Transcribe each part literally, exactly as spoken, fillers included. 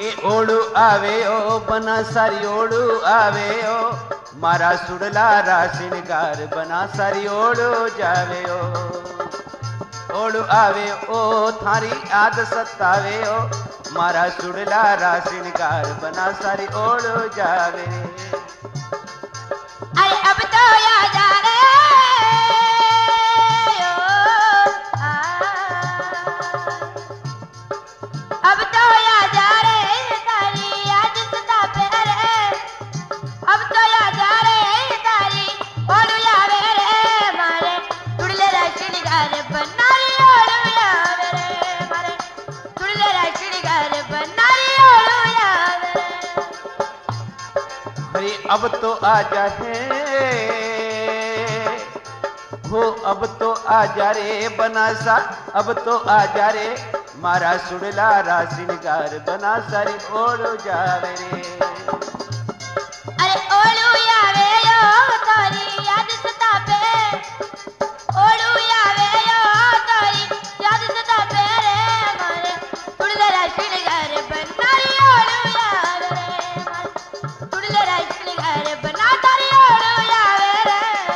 એ ઓળું આવે ઓ બના સારી ઓળું આવે ઓ મારા સુડલા રાશિનગાર બના સારી ઓળું જાવે ઓ ઓળું આવે ઓ થારી યાદ સતાવે ઓ મારા સુડલા રાશિનગાર બના સારી ઓળું જાવે अरे अब तो याद आ रे अब तो याद आ रे तारी याद सतावे रे अब तो याद आ रे तारी ओलू आवे रे मारे तुड़ले राशनिगार बनारी ओलू आवे रे मारे तुड़ले राशनिगार बनारी ओलू आवे रे अरे अब तो आजा है हो अब तो आजा रे बनासा अब तो आजा रे मारा सुड़ला राशनिगार बना सारी ओळू जावे रे अरे ओलू आवे यो तारी याद सतावे ओलू आवे यो तारी याद सतावे रे मारे तुड़ले राशनिगार बनारी ओलू आवे रे मारे तुड़ले राशनिगार बना तारी ओलू आवे रे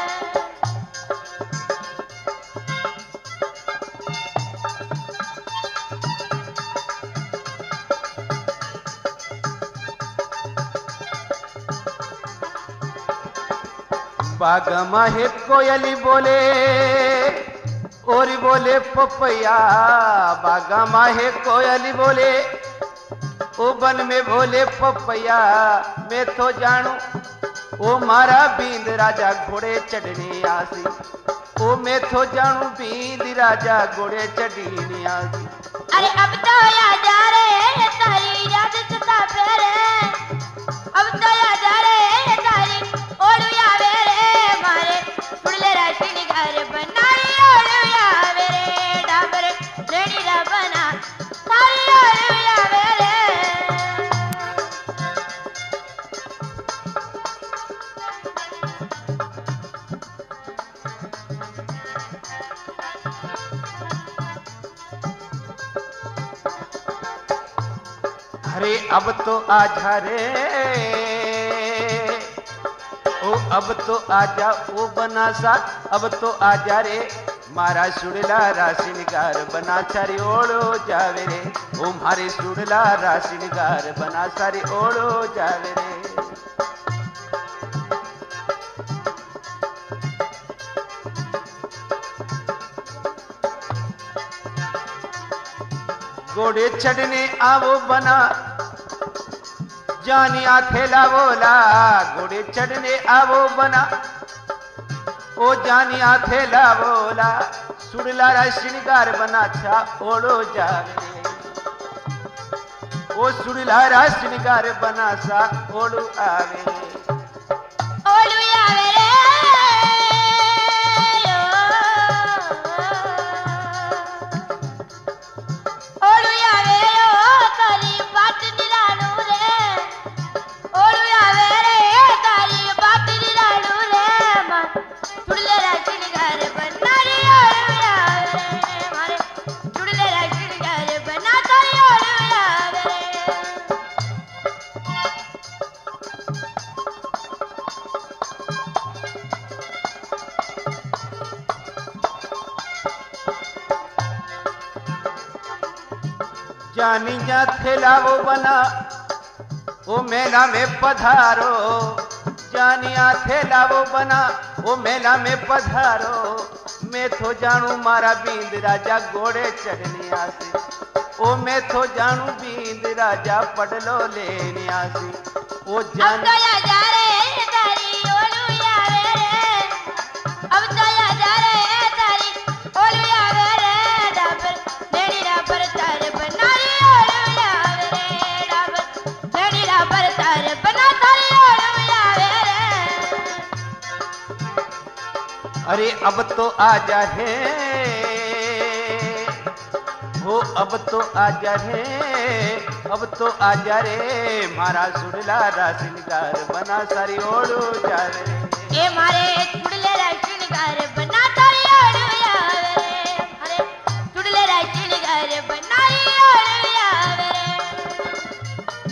बाग माहे कोयली बोले और बोले पपैया बागा माहे कोयली बोले ओ बन में बोले पपैया मैं तो जानू ओ मारा बींद राजा घोड़े चढ़ने आसी ओ मैं तो जानू बींद राजा घोड़े चढ़ने आसी अरे अब तो याद आ रे तारी याद सतावे रे अब तो याद आ रे तारी ओलू आवे रे मारे तुड़ले राशनिगार बनारी ओलू आवे रे डाबर रेडी रा बना तारी ओलू आवे रे अरे अब तो आजा रे ओ अब तो आजा ओ बनासा अब तो आजा रे मारा सुड़ला राशनिगार बना सारी ओळो जावे रे ओ मारे सुड़ला राशनिगार बना सारी ओळो जावे रे घोड़े चढ़ने आवो बना जानिया थेला बोला घोड़े चढ़ने आवो बना ओ जानिया थेला बोला सुड़ला राशनिगार बना छा ओड़ो जावे ओ सुड़ला राशनिगार बना सा ओड़ो आवे ओलू आवे रे ओलू आवे यो तारी बाट निराणू रे ओलू आवे रे तारी बाट निराणू रे मार तुड़ले राशनिगार बनारी ओलू आवे रे मारे तुड़ले राशनिगार बना तारी ओलू आवे रे जानी जा थेला वो बना ओ मेला में पधारो जानिया थेला वो बना ओ मेला में पधारो मैं तो जानू मारा बींद राजा घोड़े चढ़ने आसी ओ मैं तो जानू बींद राजा पडलो लेने आसी ओ अब जान तो याद आ रे तारी ओलू आवे रे अब तो याद आ रे तारी ओलू आवे रे डाबर लेडी डाबर तार बनारी ओलू आवे रे डाबर लेडी डाबर तार बना तारी ओलू आवे रे अरे अब तो आजा है हो अब तो आजा रे अब तो आजा रे मारा सुड़ला राशनिगार बना सारी ओळू जावे रे ए मारे तुड़ले राशनिगार बना तारी ओलू आवे रे अरे तुड़ले राशनिगार बनारी ओलू आवे रे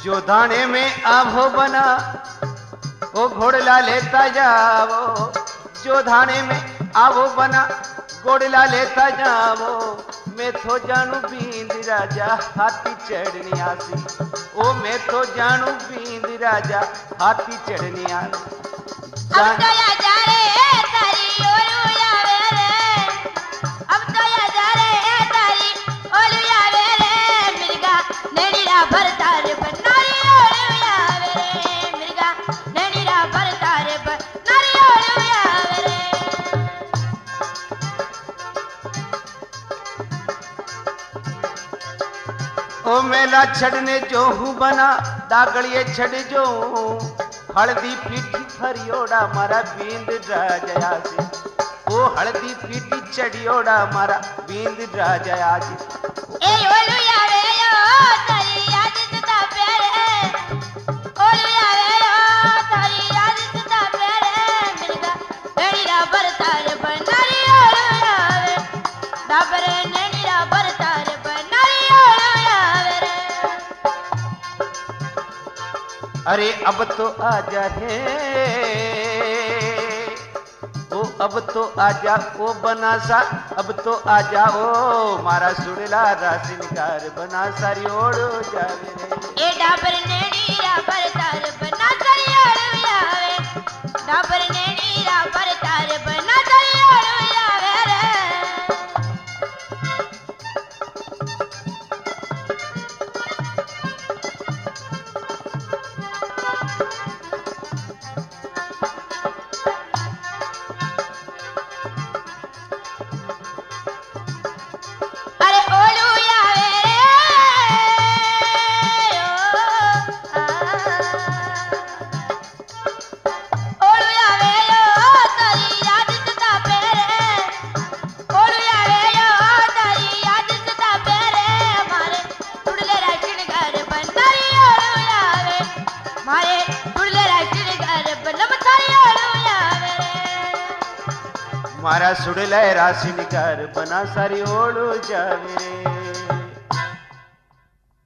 जो धाने में आभो बना वो घोड़ला लेता जावो, जो धाने में आवो बना घोड़ला लेता जावो। मैं तो जानू बींद राजा हाथी चढ़नी आसी, ओ मैं तो जानू बींद राजा हाथी चढ़नी आसी। अब तो या जा रे तारी ओलू आवे रे, अब तो या जा रे तारी ओलू आवे रे, मिर्गा नेड़ीरा भरतार बनारी ओलू आवे रे, मिर्गा नेड़ीरा भरतार बनारी ओलू आवे रे। ओ मेला छड़ने जो हूँ बना दागड़िए छड़ जो हल्दी पीठी फरियोड़ा मारा बींद राजया से, ओ हल्दी पीठी चढ़ियोड़ा मारा बींद राजया से। ए ओलू आवे यो तारी याद सदा प्यारे, ओलू आवे यो तारी याद सदा प्यारे, मिर्गा नेड़ीरा भरतार बनारी ओलू आवे, डाबर नेड़ीरा भरतार बनारी ओलू आवे रे। अरे अब तो आजा रे, ओ अब तो आजा ओ बनासा, अब तो आजा ओ मारा सुड़ला रासिनकार बना सारी ओढ़ जावे रे। ए डाबर नेड़ीरा भरतार बना सारी ओलू आवे, डाबर नेड़ीरा भरतार बना सारी ओलू आवे रे। अरे ओलू आवे रे ओ आ, ओलू आवे यो तारी याद सदा प्यारे, ओलू आवे यो तारी याद सदा प्यारे, मारे टुडले राशन घर बनारी ओलू आवे, मारे टुडले राशन घर बनम तारी ओलू आवे रे। मारा सुड़ला रासिनकार बना सारी ओढ़ जावे रे।